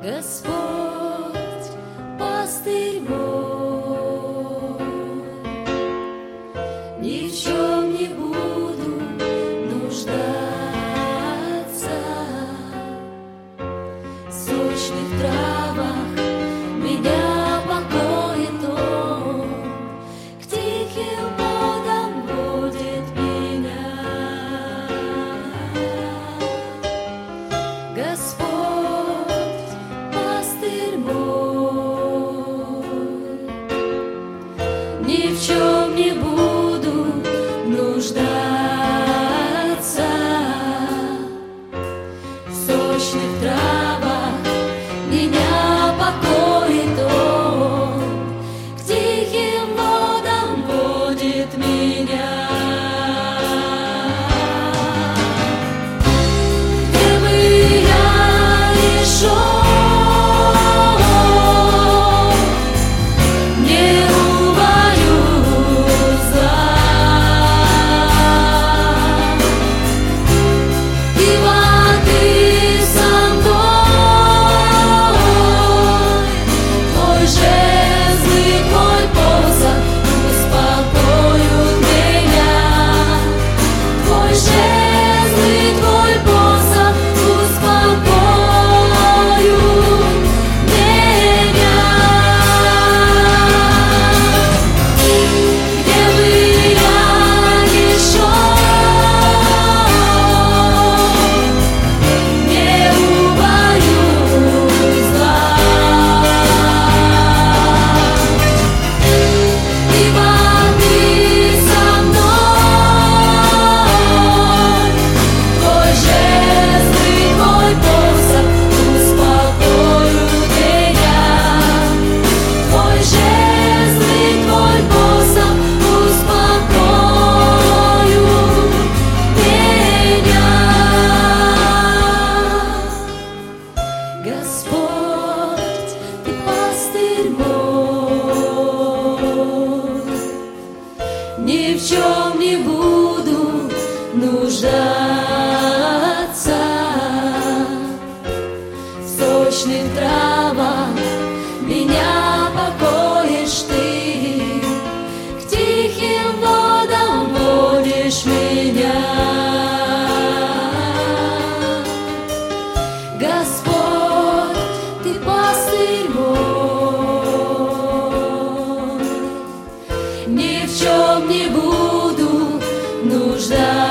Господь, пастырь мой, ни в чем не буду нуждаться. В сочных травах меня покоит Он, к тихим водам водит меня. Господь, ни в чем не буду нуждаться. В сочных травах меня покоит Он, к тихим водам водит меня. Где бы я ни шел, Господь, Ты пастырь мой, ни в чем не буду нуждаться. В сочных травах меня покоишь Ты, к тихим водам водишь меня. Господь, Ты пастырь мой, ни в чем не буду нуждаться.